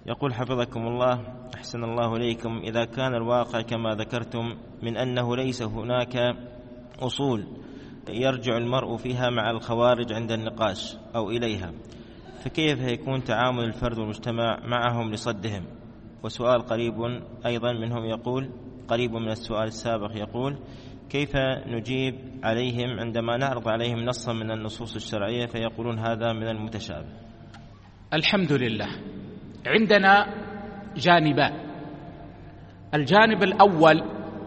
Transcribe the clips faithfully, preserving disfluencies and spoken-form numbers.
يقول حفظكم الله أحسن الله إليكم: إذا كان الواقع كما ذكرتم من أنه ليس هناك أصول يرجع المرء فيها مع الخوارج عند النقاش أو إليها، فكيف يكون تعامل الفرد والمجتمع معهم لصدهم؟ وسؤال قريب أيضا منهم يقول قريب من السؤال السابق، يقول: كيف نجيب عليهم عندما نعرض عليهم نصا من النصوص الشرعية فيقولون هذا من المتشابه؟ الحمد لله، عندنا جانبان. الجانب الأول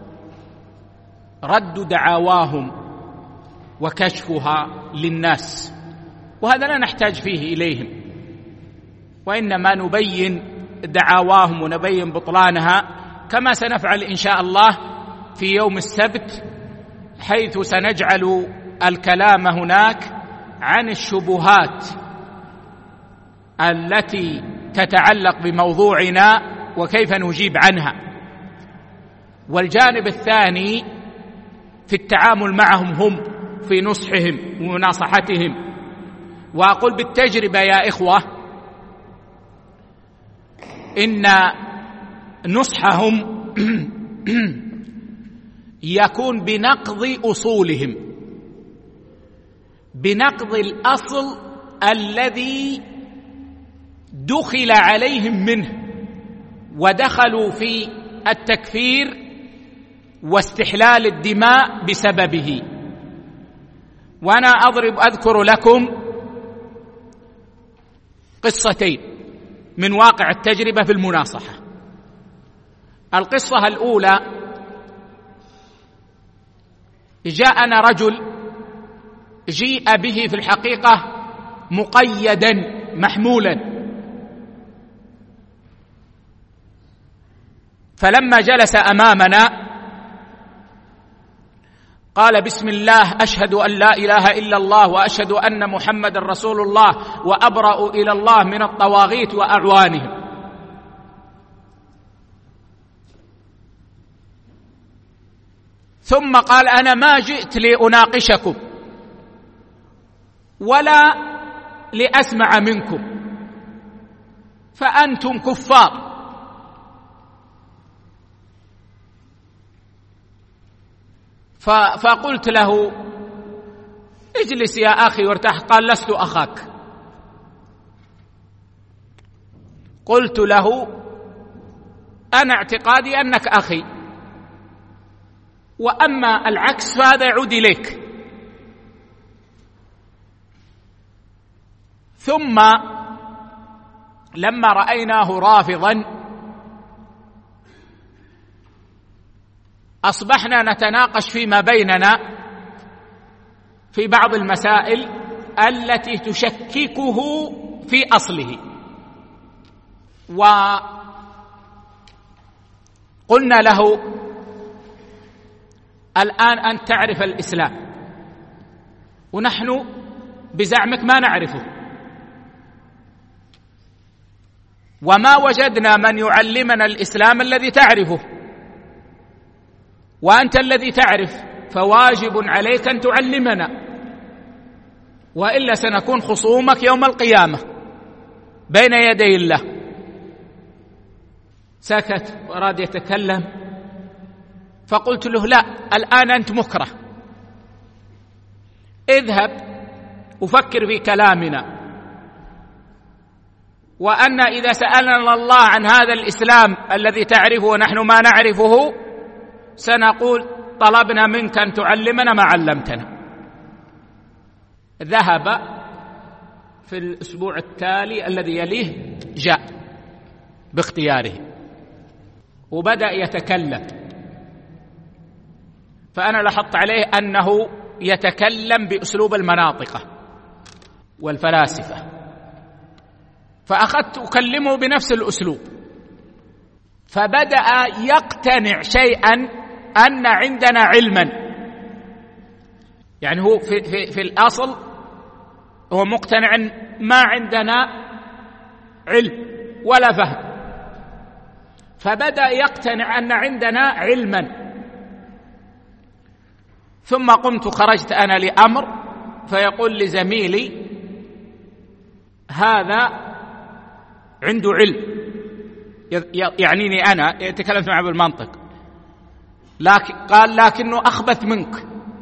رد دعاواهم وكشفها للناس، وهذا لا نحتاج فيه إليهم، وإنما نبين دعاواهم ونبين بطلانها كما سنفعل إن شاء الله في يوم السبت، حيث سنجعل الكلام هناك عن الشبهات التي تتعلق بموضوعنا وكيف نجيب عنها. والجانب الثاني في التعامل معهم هم في نصحهم ومناصحتهم. وأقول بالتجربة يا إخوة إن نصحهم يكون بنقض أصولهم، بنقض الأصل الذي دخل عليهم منه ودخلوا في التكفير واستحلال الدماء بسببه. وأنا أضرب أذكر لكم قصتين من واقع التجربة في المناصحة. القصة الأولى: جاءنا رجل جيء به في الحقيقة مقيدا محمولا، فلما جلس أمامنا قال: بسم الله، أشهد أن لا إله إلا الله وأشهد أن محمد رسول الله وأبرأ إلى الله من الطواغيت وأعوانهم. ثم قال: أنا ما جئت لأناقشكم ولا لأسمع منكم، فأنتم كفار. فقلت له: اجلس يا أخي وارتاح. قال: لست أخاك. قلت له: أنا اعتقادي أنك أخي، وأما العكس فهذا يعود إليك. ثم لما رأيناه رافضا أصبحنا نتناقش فيما بيننا في بعض المسائل التي تشككه في أصله. وقلنا له: الآن أنت تعرف الإسلام ونحن بزعمك ما نعرفه، وما وجدنا من يعلمنا الإسلام الذي تعرفه، وأنت الذي تعرف، فواجب عليك أن تعلمنا، وإلا سنكون خصومك يوم القيامة بين يدي الله. سكت وأراد يتكلم، فقلت له: لا، الآن أنت مكره، اذهب وفكر في كلامنا، وأن إذا سألنا الله عن هذا الإسلام الذي تعرفه ونحن ما نعرفه سنقول: طلبنا منك أن تعلمنا ما علمتنا. ذهب. في الأسبوع التالي الذي يليه جاء باختياره وبدأ يتكلم، فأنا لاحظت عليه أنه يتكلم بأسلوب المناطقة والفلاسفة، فأخذت أكلمه بنفس الأسلوب، فبدأ يقتنع شيئا أن عندنا علما. يعني هو في, في, في الأصل هو مقتنع أن ما عندنا علم ولا فهم، فبدأ يقتنع أن عندنا علما. ثم قمت خرجت أنا لأمر، فيقول لزميلي: هذا عنده علم يعنيني أنا، تكلمت معه بالمنطق، لكن قال لكنه أخبث منك،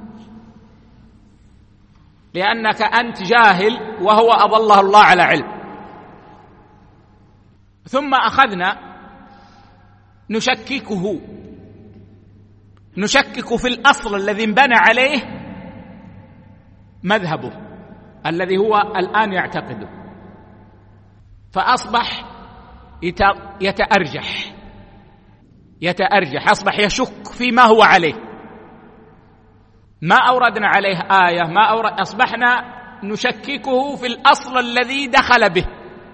لأنك أنت جاهل وهو أضله الله على علم. ثم أخذنا نشككه، نشكك في الأصل الذي انبنى عليه مذهبه الذي هو الآن يعتقده، فأصبح يتأرجح يتأرجح أصبح يشك فيما هو عليه. ما أوردنا عليه آية، ما أورد، أصبحنا نشككه في الأصل الذي دخل به.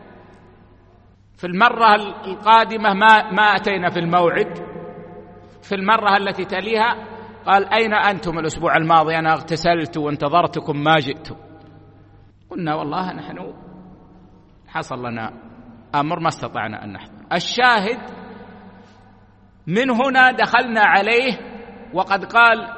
في المرة القادمة ما ما أتينا في الموعد، في المرة التي تليها قال أين أنتم الأسبوع الماضي؟ أنا اغتسلت وانتظرتكم ما جئتم. قلنا والله نحن حصل لنا أمر ما استطعنا أن نحضر. الشاهد من هنا دخلنا عليه وقد قال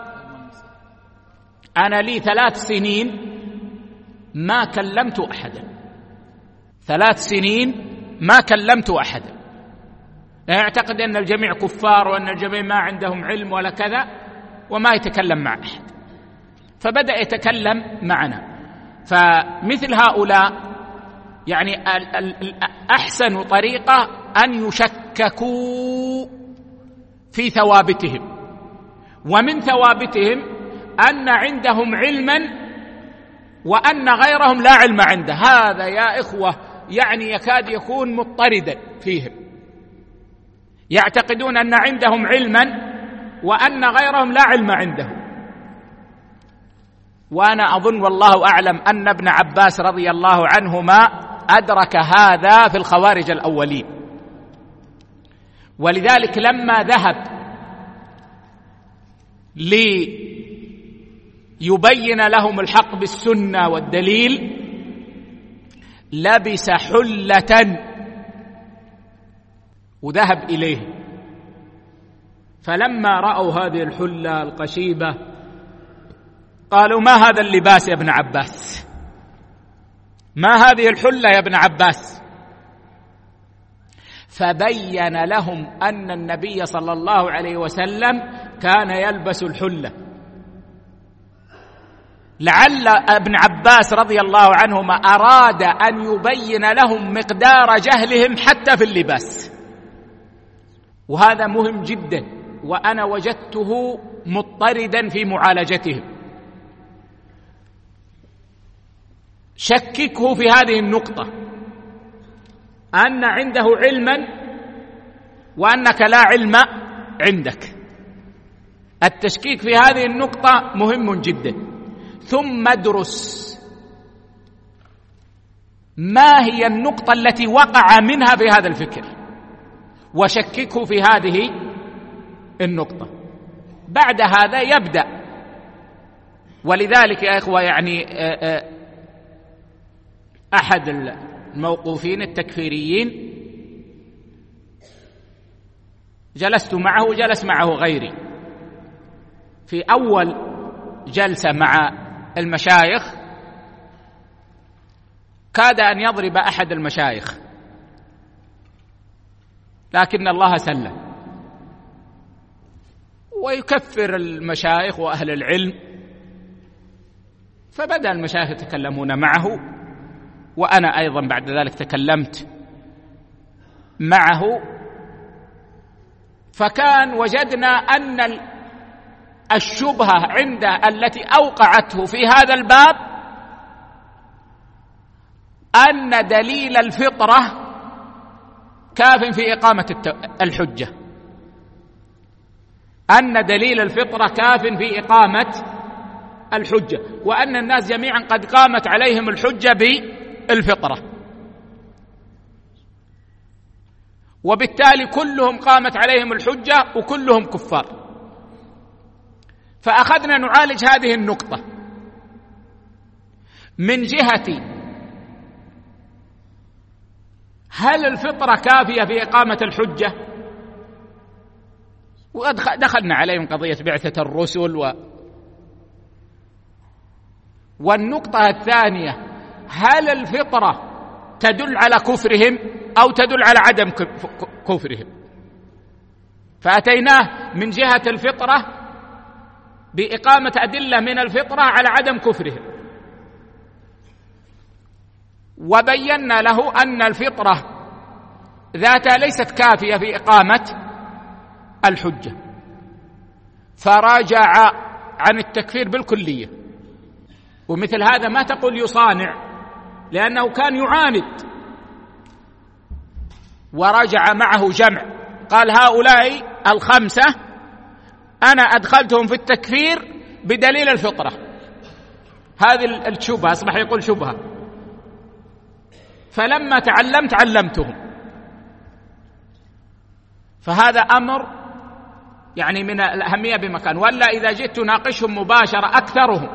أنا لي ثلاث سنين ما كلمت أحدا، ثلاث سنين ما كلمت أحدا، لا يعتقد أن الجميع كفار وأن الجميع ما عندهم علم ولا كذا، وما يتكلم مع أحد، فبدأ يتكلم معنا. فمثل هؤلاء يعني أحسن طريقة أن يشككوا في ثوابتهم، ومن ثوابتهم أن عندهم علما وأن غيرهم لا علم عنده. هذا يا إخوة يعني يكاد يكون مضطردا فيهم، يعتقدون أن عندهم علما وأن غيرهم لا علم عنده. وأنا أظن والله أعلم أن ابن عباس رضي الله عنهما أدرك هذا في الخوارج الأولين، ولذلك لما ذهب ليبين لهم الحق بالسنة والدليل لبس حلة وذهب إليه، فلما رأوا هذه الحلة القشيبة قالوا ما هذا اللباس يا ابن عباس؟ ما هذه الحلة يا ابن عباس؟ فبين لهم أن النبي صلى الله عليه وسلم كان يلبس الحلة. لعل ابن عباس رضي الله عنهما أراد أن يبين لهم مقدار جهلهم حتى في اللباس، وهذا مهم جدا، وأنا وجدته مضطردا في معالجتهم. شككه في هذه النقطة، أن عنده علما وأنك لا علم عندك. التشكيك في هذه النقطة مهم جدا. ثم ادرس ما هي النقطة التي وقع منها في هذا الفكر وشككه في هذه النقطة. بعد هذا يبدأ. ولذلك يا إخوة يعني أحد الموقوفين التكفيريين جلست معه وجلس معه غيري في أول جلسة مع المشايخ، كاد أن يضرب أحد المشايخ، لكن الله سلم، ويكفر المشايخ وأهل العلم. فبدأ المشايخ يتكلمون معه، وأنا أيضا بعد ذلك تكلمت معه، فكان وجدنا أن الشبهة عنده التي أوقعته في هذا الباب أن دليل الفطرة كاف في إقامة الحجة، أن دليل الفطرة كاف في إقامة الحجة، وأن الناس جميعا قد قامت عليهم الحجة بالفطرة، وبالتالي كلهم قامت عليهم الحجة وكلهم كفار. فأخذنا نعالج هذه النقطة من جهة هل الفطرة كافية في إقامة الحجة؟ ودخلنا عليهم قضية بعثة الرسل و... والنقطة الثانية هل الفطرة تدل على كفرهم أو تدل على عدم كفرهم، فأتيناه من جهة الفطرة بإقامة أدلة من الفطرة على عدم كفرهم، وبينا له أن الفطرة ذاتها ليست كافية في إقامة الحجة، فراجع عن التكفير بالكلية. ومثل هذا ما تقول يصانع، لأنه كان يعاند، ورجع معه جمع قال هؤلاء الخمسة أنا أدخلتهم في التكفير بدليل الفطرة. هذه الشبهة أصبح يقول شبهة، فلما تعلمت علمتهم. فهذا أمر يعني من الأهمية بمكان. ولا إذا جئت تناقشهم مباشرة أكثرهم،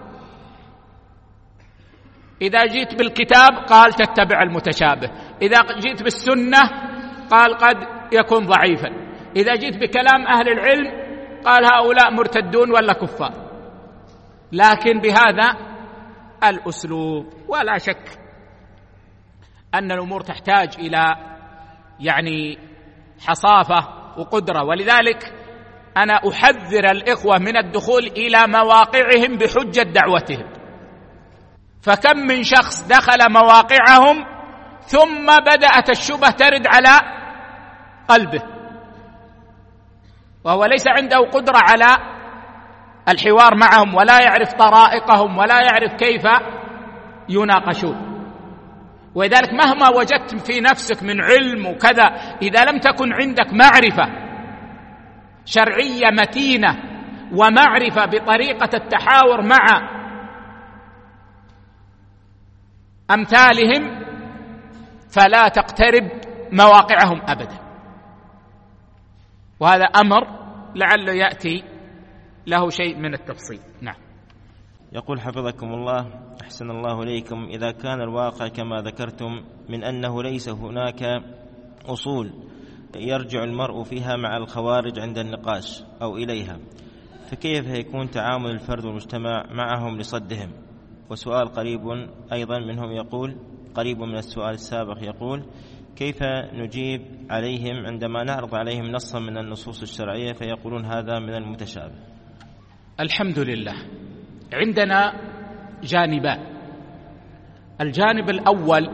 إذا جئت بالكتاب قال تتبع المتشابه، إذا جئت بالسنة قال قد يكون ضعيفا، إذا جئت بكلام أهل العلم قال هؤلاء مرتدون ولا كفار. لكن بهذا الأسلوب، ولا شك أن الأمور تحتاج إلى يعني حصافة وقدرة. ولذلك أنا أحذر الإخوة من الدخول إلى مواقعهم بحجة دعوتهم، فكم من شخص دخل مواقعهم ثم بدأت الشبهة ترد على قلبه وهو ليس عنده قدرة على الحوار معهم، ولا يعرف طرائقهم، ولا يعرف كيف يناقشون. ولذلك مهما وجدت في نفسك من علم وكذا، إذا لم تكن عندك معرفة شرعية متينة ومعرفة بطريقة التحاور مع أمثالهم، فلا تقترب مواقعهم أبدا. وهذا أمر لعله يأتي له شيء من التفصيل. نعم. يقول حفظكم الله أحسن الله إليكم: إذا كان الواقع كما ذكرتم من أنه ليس هناك أصول يرجع المرء فيها مع الخوارج عند النقاش أو إليها، فكيف يكون تعامل الفرد والمجتمع معهم لصدهم؟ وسؤال قريب أيضا منهم يقول قريب من السؤال السابق، يقول: كيف نجيب عليهم عندما نعرض عليهم نصا من النصوص الشرعية فيقولون هذا من المتشابه؟ الحمد لله عندنا جانبان. الجانب الأول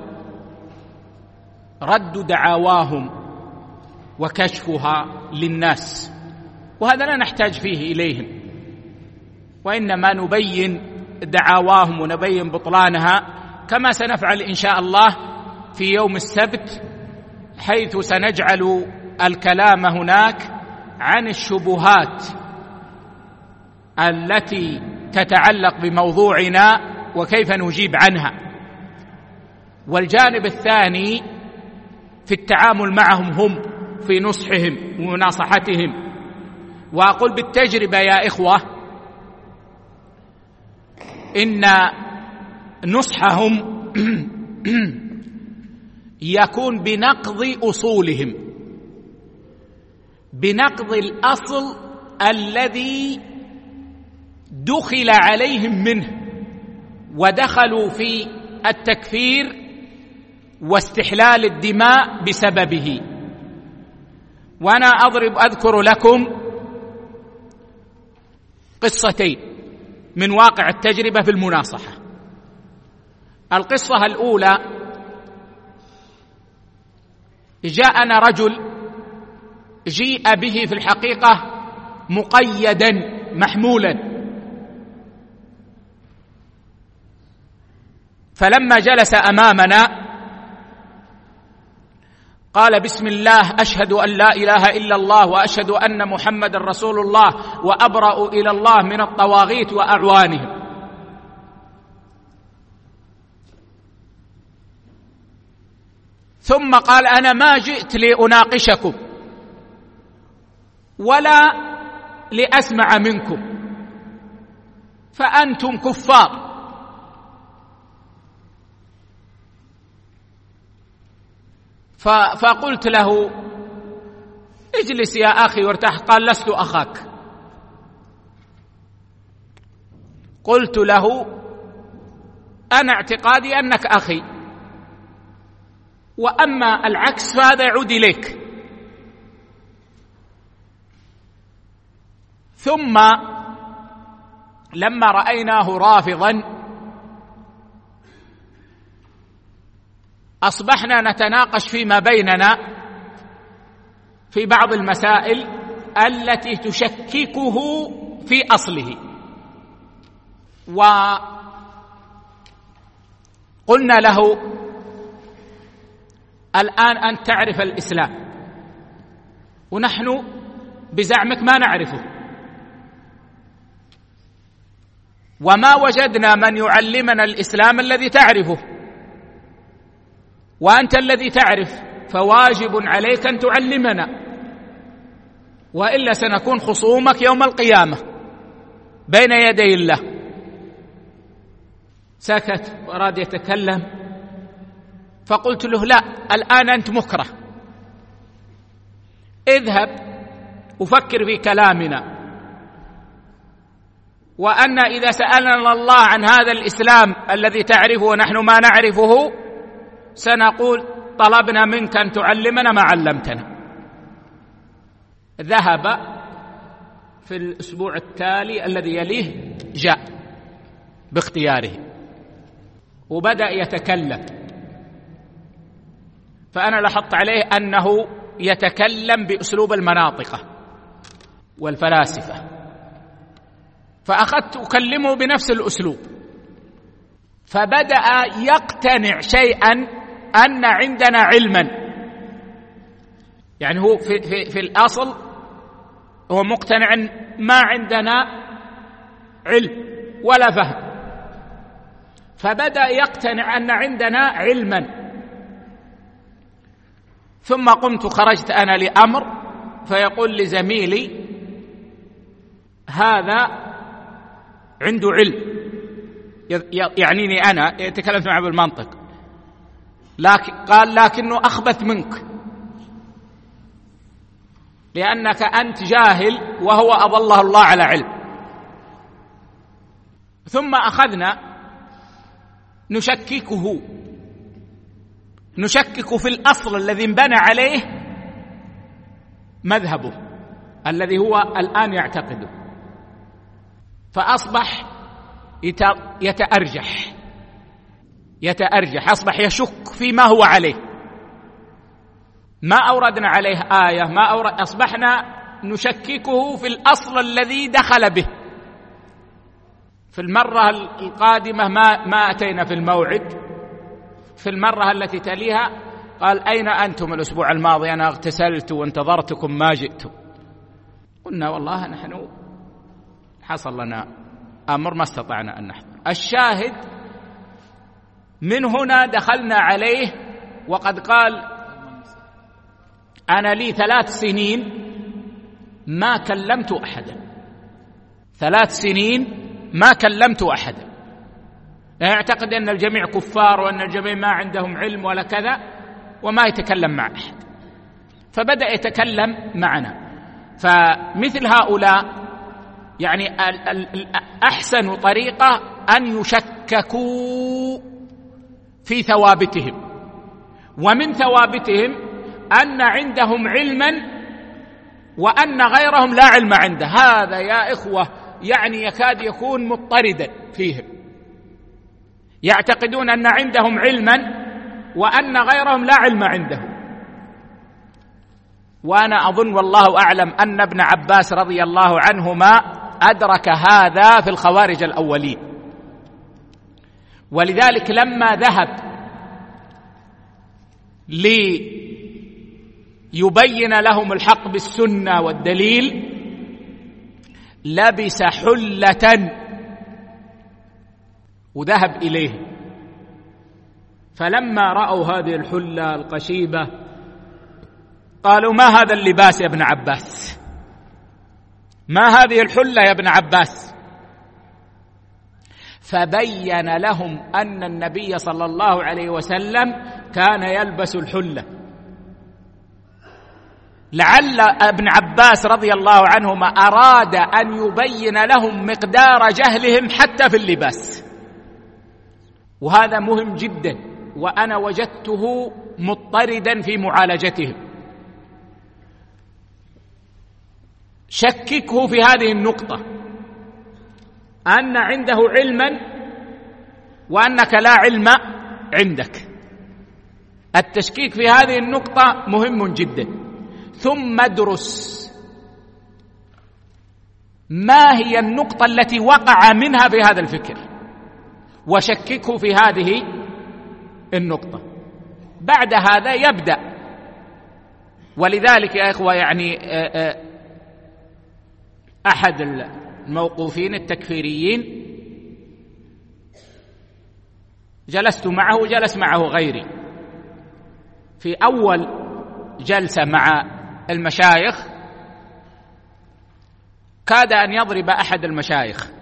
رد دعاواهم وكشفها للناس، وهذا لا نحتاج فيه إليهم، وإنما نبين دعاواهم ونبين بطلانها كما سنفعل إن شاء الله في يوم السبت، حيث سنجعل الكلام هناك عن الشبهات التي تتعلق بموضوعنا وكيف نجيب عنها. والجانب الثاني في التعامل معهم هم في نصحهم ومناصحتهم. وأقول بالتجربة يا إخوة إن نصحهم يكون بنقض أصولهم، بنقض الأصل الذي دخل عليهم منه ودخلوا في التكفير واستحلال الدماء بسببه. وأنا أضرب أذكر لكم قصتين من واقع التجربة في المناصحة. القصة الأولى: جاءنا رجل جيء به في الحقيقة مقيدا محمولا، فلما جلس أمامنا قال: بسم الله، أشهد أن لا إله إلا الله وأشهد أن محمد رسول الله وأبرأ إلى الله من الطواغيت وأعوانهم. ثم قال: أنا ما جئت لأناقشكم ولا لأسمع منكم، فأنتم كفار. فقلت له: اجلس يا أخي وارتاح. قال: لست أخاك. قلت له: أنا اعتقادي أنك أخي، وأما العكس فهذا يعود إليك. ثم لما رأيناه رافضا أصبحنا نتناقش فيما بيننا في بعض المسائل التي تشككه في أصله. وقلنا له: الآن أنت تعرف الإسلام ونحن بزعمك ما نعرفه، وما وجدنا من يعلمنا الإسلام الذي تعرفه، وأنت الذي تعرف، فواجب عليك أن تعلمنا، وإلا سنكون خصومك يوم القيامة بين يدي الله. سكت وأراد يتكلم، فقلت له: لا، الآن أنت مكره، اذهب وفكر في كلامنا، وأن إذا سألنا الله عن هذا الإسلام الذي تعرفه ونحن ما نعرفه سنقول: طلبنا منك أن تعلمنا ما علمتنا. ذهب. في الأسبوع التالي الذي يليه جاء باختياره وبدأ يتكلم، فأنا لاحظت عليه أنه يتكلم بأسلوب المناطقة والفلاسفة، فأخذت أكلمه بنفس الأسلوب، فبدأ يقتنع شيئا أن عندنا علما. يعني هو في, في, في الأصل هو مقتنع أن ما عندنا علم ولا فهم، فبدأ يقتنع أن عندنا علما. ثم قمت خرجت أنا لأمر، فيقول لزميلي: هذا عنده علم، يعنيني أنا، يتكلم معه بالمنطق، لكن قال: لكنه أخبث منك، لأنك أنت جاهل وهو أضله الله على علم. ثم أخذنا نشككه، نشكك في الأصل الذي انبنى عليه مذهبه الذي هو الآن يعتقده، فأصبح يتأرجح يتأرجح أصبح يشك فيما هو عليه. ما أوردنا عليه آية، ما أورد، أصبحنا نشككه في الأصل الذي دخل به. في المرة القادمة ما ما أتينا في الموعد، في المرة التي تليها قال: أين أنتم الأسبوع الماضي؟ أنا اغتسلت وانتظرتكم ما جئتم. قلنا: والله نحن حصل لنا أمر ما استطعنا أن نحضر. الشاهد من هنا دخلنا عليه وقد قال: أنا لي ثلاث سنين ما كلمت أحدا، ثلاث سنين ما كلمت أحدا، يعتقد أن الجميع كفار وأن الجميع ما عندهم علم ولا كذا، وما يتكلم مع أحد. فبدأ يتكلم معنا. فمثل هؤلاء يعني أحسن طريقة أن يشككوا في ثوابتهم، ومن ثوابتهم أن عندهم علما وأن غيرهم لا علم عنده. هذا يا إخوة يعني يكاد يكون مضطردا فيهم، يعتقدون أن عندهم علما وأن غيرهم لا علم عندهم. وأنا أظن والله أعلم أن ابن عباس رضي الله عنهما أدرك هذا في الخوارج الأولين، ولذلك لما ذهب ليبين لهم الحق بالسنة والدليل لبس حلة وذهب إليه. فلما رأوا هذه الحلة القشيبة قالوا: ما هذا اللباس يا ابن عباس؟ ما هذه الحلة يا ابن عباس؟ فبين لهم أن النبي صلى الله عليه وسلم كان يلبس الحلة. لعل ابن عباس رضي الله عنهما أراد أن يبين لهم مقدار جهلهم حتى في اللباس، وهذا مهم جدا. وأنا وجدته مضطردا في معالجتهم، شككه في هذه النقطة، أن عنده علما وأنك لا علم عندك. التشكيك في هذه النقطة مهم جدا. ثم ادرس ما هي النقطة التي وقع منها في هذا الفكر، وشككه في هذه النقطة. بعد هذا يبدأ. ولذلك يا إخوة يعني أحد الموقوفين التكفيريين جلست معه وجلس معه غيري في أول جلسة مع المشايخ، كاد أن يضرب أحد المشايخ،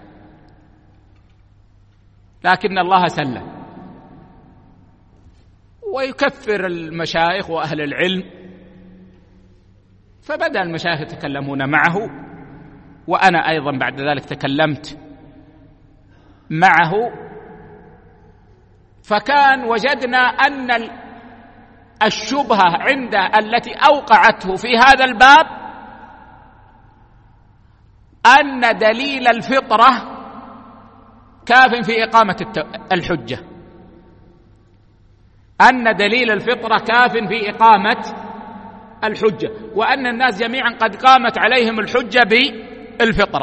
لكن الله سلم، ويكفر المشايخ وأهل العلم. فبدأ المشايخ يتكلمون معه، وأنا أيضا بعد ذلك تكلمت معه. فكان وجدنا أن الشبهة عنده التي أوقعته في هذا الباب أن دليل الفطرة كاف في إقامة الحجة، أن دليل الفطرة كاف في إقامة الحجة، وأن الناس جميعا قد قامت عليهم الحجة بالفطرة،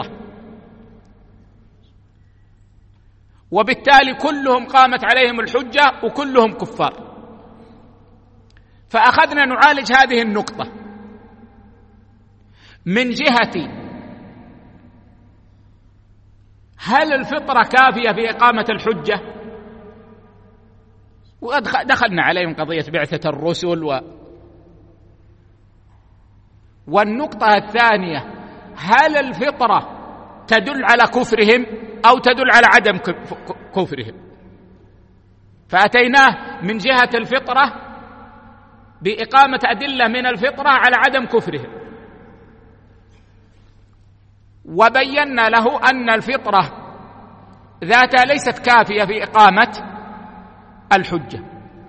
وبالتالي كلهم قامت عليهم الحجة وكلهم كفار. فأخذنا نعالج هذه النقطة من جهة هل الفطرة كافية في إقامة الحجة؟ ودخلنا عليهم قضية بعثة الرسل و... والنقطة الثانية، هل الفطرة تدل على كفرهم أو تدل على عدم كفرهم؟ فأتيناه من جهة الفطرة بإقامة أدلة من الفطرة على عدم كفرهم، وبينا له أن الفطرة ذاتها ليست كافية في إقامة الحجة،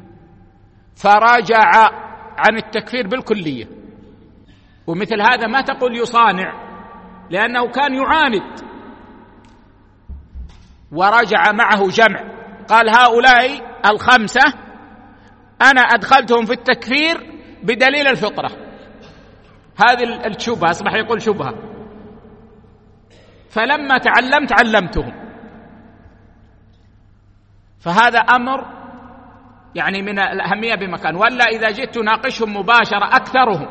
فراجع عن التكفير بالكلية. ومثل هذا ما تقول يصانع، لأنه كان يعاند، ورجع معه جمع قال هؤلاء الخمسة أنا أدخلتهم في التكفير بدليل الفطرة. هذه الشبهة أصبح يقول شبهة. فلما تعلمت علمتهم. فهذا أمر يعني من الأهمية بمكان. ولا إذا جئت تناقشهم مباشرة أكثرهم،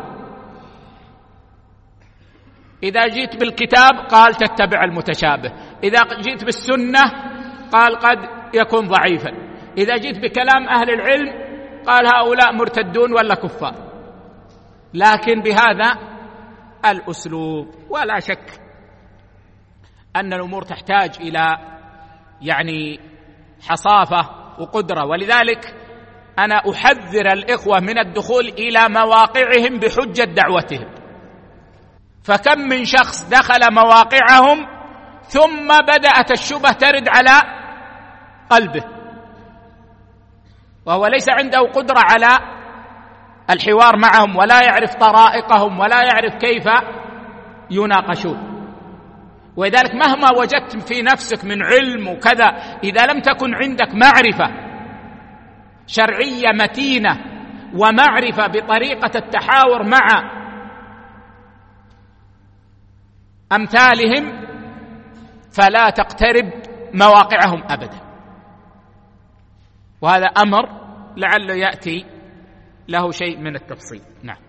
إذا جئت بالكتاب قال تتبع المتشابه، إذا جئت بالسنة قال قد يكون ضعيفا، إذا جئت بكلام أهل العلم قال هؤلاء مرتدون ولا كفار. لكن بهذا الأسلوب. ولا شك أن الأمور تحتاج إلى يعني حصافة وقدرة، ولذلك أنا أحذر الإخوة من الدخول إلى مواقعهم بحجة دعوتهم. فكم من شخص دخل مواقعهم ثم بدأت الشبهة ترد على قلبه، وهو ليس عنده قدرة على الحوار معهم، ولا يعرف طرائقهم، ولا يعرف كيف يناقشون. ولذلك مهما وجدت في نفسك من علم وكذا، إذا لم تكن عندك معرفة شرعية متينة ومعرفة بطريقة التحاور مع أمثالهم، فلا تقترب مواقعهم أبدا. وهذا أمر لعله يأتي له شيء من التفصيل. نعم.